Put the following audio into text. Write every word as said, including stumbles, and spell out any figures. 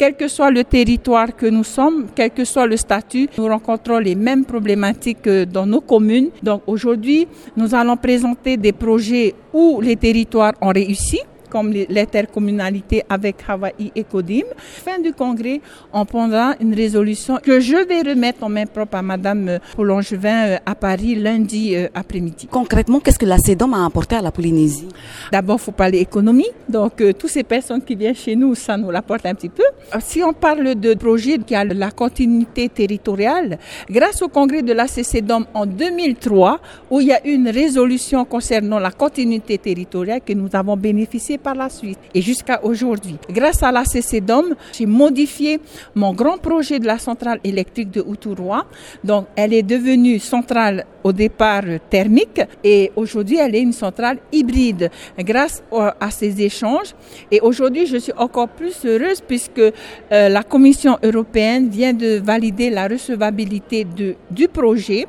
quel que soit le territoire que nous sommes, quel que soit le statut, nous rencontrons les mêmes problématiques dans nos communes. Donc aujourd'hui, nous allons présenter des projets où les territoires ont réussi, comme l'intercommunalité avec Hawaï et Codim. Fin du congrès, on prendra une résolution que je vais remettre en main propre à Madame Paul-Langevin à Paris lundi après-midi. Concrètement, qu'est-ce que la CEDOM a apporté à la Polynésie? D'abord, il faut parler économie. Donc, euh, toutes ces personnes qui viennent chez nous, ça nous l'apporte un petit peu. Si on parle de projet qui a la continuité territoriale, grâce au congrès de la CEDOM en deux mille trois, où il y a eu une résolution concernant la continuité territoriale que nous avons bénéficié par la suite et jusqu'à aujourd'hui. Grâce à la CEDOM, j'ai modifié mon grand projet de la centrale électrique de Outouroi. Donc, elle est devenue centrale au départ thermique et aujourd'hui, elle est une centrale hybride grâce à ces échanges. Et aujourd'hui, je suis encore plus heureuse puisque euh, la Commission européenne vient de valider la recevabilité de, du projet.